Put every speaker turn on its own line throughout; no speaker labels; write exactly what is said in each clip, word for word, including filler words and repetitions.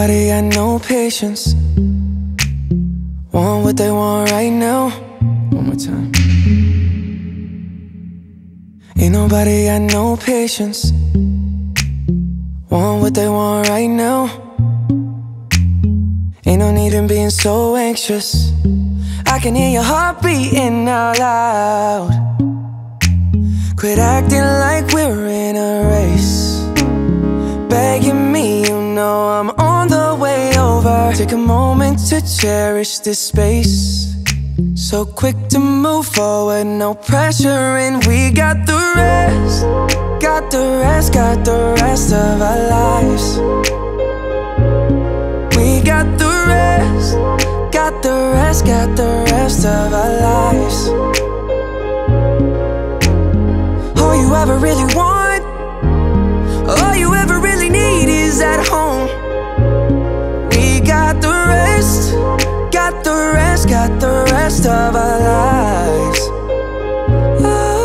nobody got no patience. Want what they want right now. One more time. Ain't nobody got no patience. Want what they want right now. Ain't no need in being so anxious. I can hear your heart beating out loud. Quit acting like we're in a race. Begging me, you know I'm on the way over. Take a moment to cherish this space. So quick to move forward, no pressure, and we got the rest. Got the rest, got the rest of our lives. We got the rest. Got the rest, got the rest of our lives. All you ever really want, all you ever really need is at home. We got the rest. Got the rest, got the rest of our lives. Oh,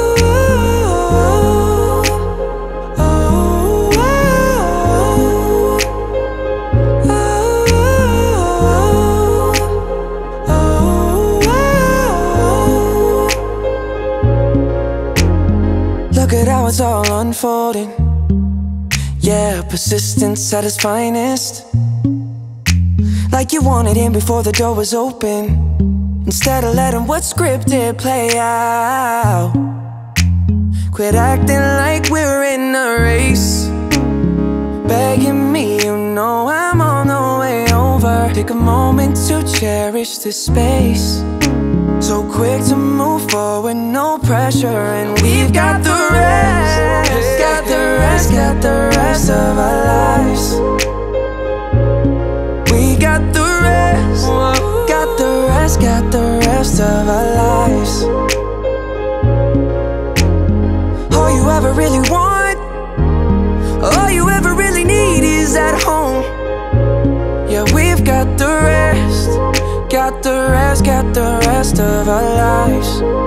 oh, oh, oh, oh, oh. Look at how it's all unfolding. Yeah, persistence at its finest. Like you wanted in before the door was open, instead of letting what's scripted play out. Quit acting like we're in a race. Begging me, you know I'm on the way over. Take a moment to cherish this space. So quick to move forward, no pressure, and we've got the rest. Got the rest, got the rest of our lives. We got the rest, got the rest, got the rest of our lives. All you ever really want, all you ever really need is at home. Yeah, we've got the rest, got the rest, got the rest of our lives.